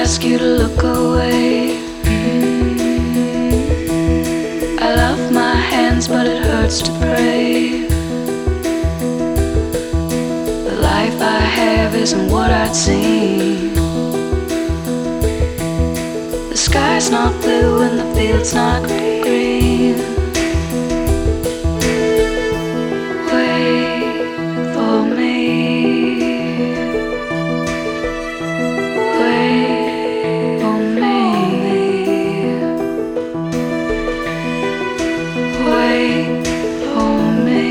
ask you to look away. I love my hands, but it hurts to pray. The life I have isn't what I'd seen. The sky's not blue and the field's not green. Wait for me. Wait for me. Wait for me.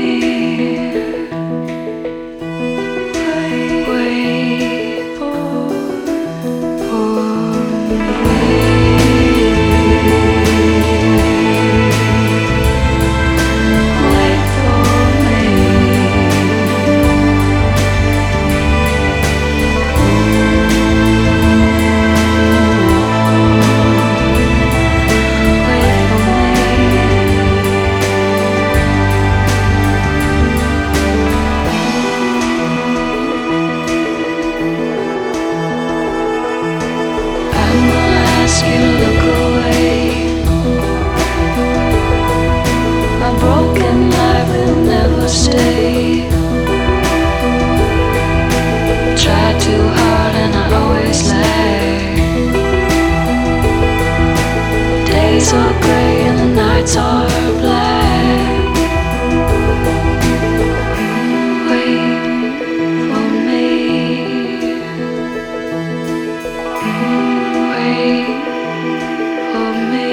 Wait for stay. Try too hard and I always lag. Days are gray and the nights are black. Wait for me. Wait for me.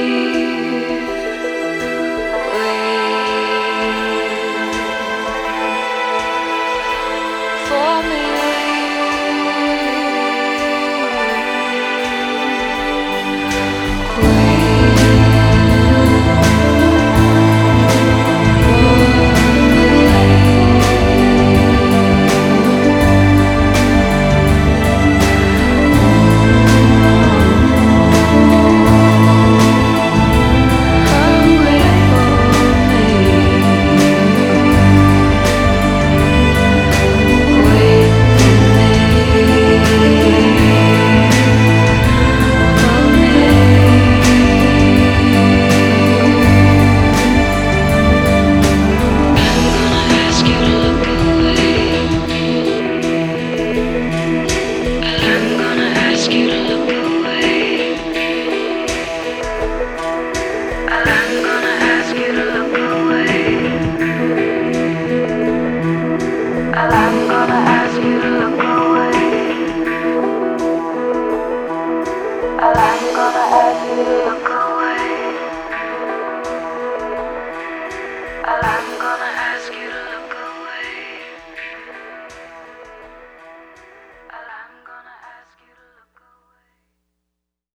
For me.